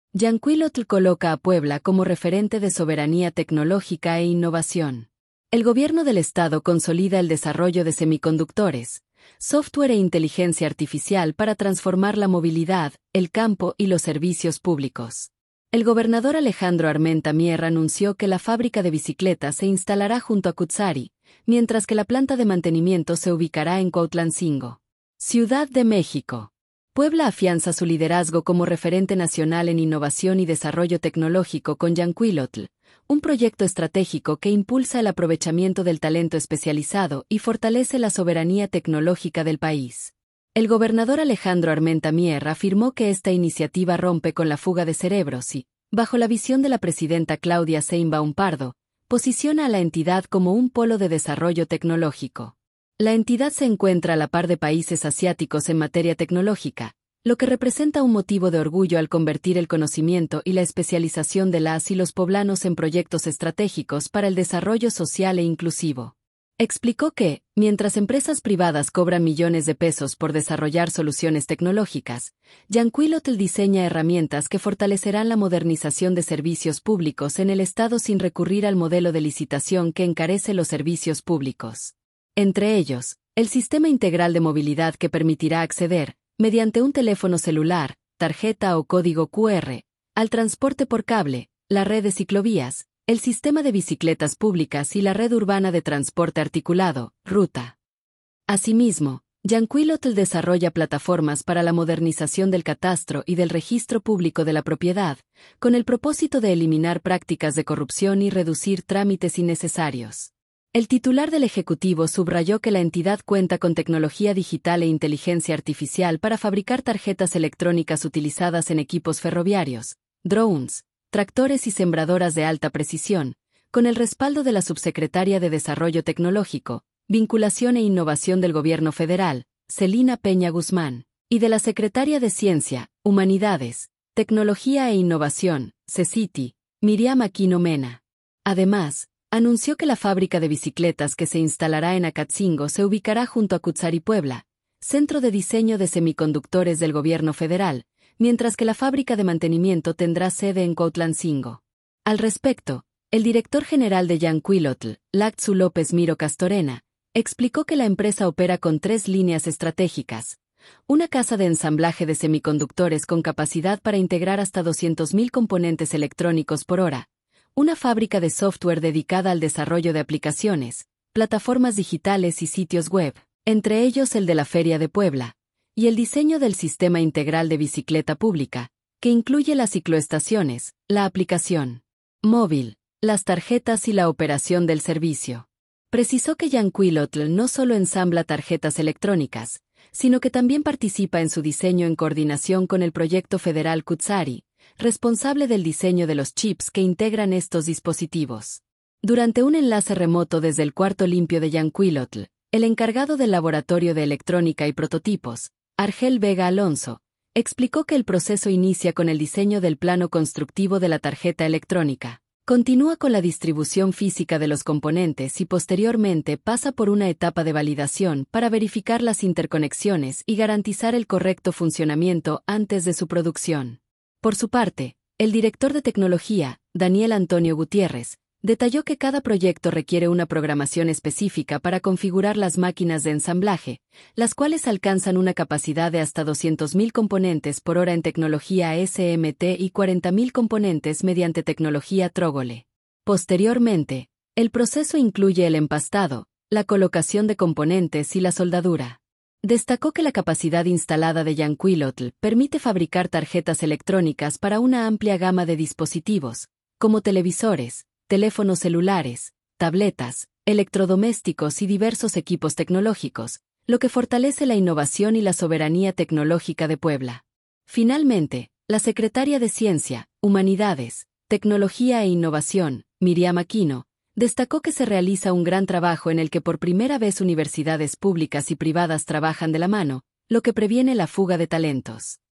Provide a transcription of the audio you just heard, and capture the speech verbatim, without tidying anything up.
Yanquilotl coloca a Puebla como referente de soberanía tecnológica e innovación. El gobierno del estado consolida el desarrollo de semiconductores, software e inteligencia artificial para transformar la movilidad, el campo y los servicios públicos. El gobernador Alejandro Armenta Mier anunció que la fábrica de bicicletas se instalará junto a Cutzari, mientras que la planta de mantenimiento se ubicará en Cuautlancingo. Ciudad de México. Puebla afianza su liderazgo como referente nacional en innovación y desarrollo tecnológico con Yanquilotl, un proyecto estratégico que impulsa el aprovechamiento del talento especializado y fortalece la soberanía tecnológica del país. El gobernador Alejandro Armenta Mier afirmó que esta iniciativa rompe con la fuga de cerebros y, bajo la visión de la presidenta Claudia Sheinbaum Pardo, posiciona a la entidad como un polo de desarrollo tecnológico. La entidad se encuentra a la par de países asiáticos en materia tecnológica, lo que representa un motivo de orgullo al convertir el conocimiento y la especialización de las y los poblanos en proyectos estratégicos para el desarrollo social e inclusivo. Explicó que, mientras empresas privadas cobran millones de pesos por desarrollar soluciones tecnológicas, Yanquilotl diseña herramientas que fortalecerán la modernización de servicios públicos en el Estado sin recurrir al modelo de licitación que encarece los servicios públicos. Entre ellos, el sistema integral de movilidad que permitirá acceder, mediante un teléfono celular, tarjeta o código cu erre, al transporte por cable, la red de ciclovías, el sistema de bicicletas públicas y la red urbana de transporte articulado, ruta. Asimismo, Yanquilotl desarrolla plataformas para la modernización del catastro y del registro público de la propiedad, con el propósito de eliminar prácticas de corrupción y reducir trámites innecesarios. El titular del Ejecutivo subrayó que la entidad cuenta con tecnología digital e inteligencia artificial para fabricar tarjetas electrónicas utilizadas en equipos ferroviarios, drones, tractores y sembradoras de alta precisión, con el respaldo de la Subsecretaria de Desarrollo Tecnológico, Vinculación e Innovación del Gobierno Federal, Celina Peña Guzmán, y de la Secretaria de Ciencia, Humanidades, Tecnología e Innovación, CECITI, Miriam Aquino Mena. Además, anunció que la fábrica de bicicletas que se instalará en Acatzingo se ubicará junto a Cutzari Puebla, centro de diseño de semiconductores del gobierno federal, mientras que la fábrica de mantenimiento tendrá sede en Cuautlancingo. Al respecto, el director general de Yanquilotl, Lactzu López Miro Castorena, explicó que la empresa opera con tres líneas estratégicas: una casa de ensamblaje de semiconductores con capacidad para integrar hasta doscientos mil componentes electrónicos por hora, una fábrica de software dedicada al desarrollo de aplicaciones, plataformas digitales y sitios web, entre ellos el de la Feria de Puebla, y el diseño del sistema integral de bicicleta pública, que incluye las cicloestaciones, la aplicación móvil, las tarjetas y la operación del servicio. Precisó que Yanquilotl no solo ensambla tarjetas electrónicas, sino que también participa en su diseño en coordinación con el proyecto federal Cutzari, responsable del diseño de los chips que integran estos dispositivos. Durante un enlace remoto desde el cuarto limpio de Yanquilotl, el encargado del laboratorio de electrónica y prototipos, Argel Vega Alonso, explicó que el proceso inicia con el diseño del plano constructivo de la tarjeta electrónica, continúa con la distribución física de los componentes y posteriormente pasa por una etapa de validación para verificar las interconexiones y garantizar el correcto funcionamiento antes de su producción. Por su parte, el director de tecnología, Daniel Antonio Gutiérrez, detalló que cada proyecto requiere una programación específica para configurar las máquinas de ensamblaje, las cuales alcanzan una capacidad de hasta doscientos mil componentes por hora en tecnología ese eme te y cuarenta mil componentes mediante tecnología Trógole. Posteriormente, el proceso incluye el empastado, la colocación de componentes y la soldadura. Destacó que la capacidad instalada de Yanquilotl permite fabricar tarjetas electrónicas para una amplia gama de dispositivos, como televisores, teléfonos celulares, tabletas, electrodomésticos y diversos equipos tecnológicos, lo que fortalece la innovación y la soberanía tecnológica de Puebla. Finalmente, la secretaria de Ciencia, Humanidades, Tecnología e Innovación, Miriam Aquino, destacó que se realiza un gran trabajo en el que por primera vez universidades públicas y privadas trabajan de la mano, lo que previene la fuga de talentos.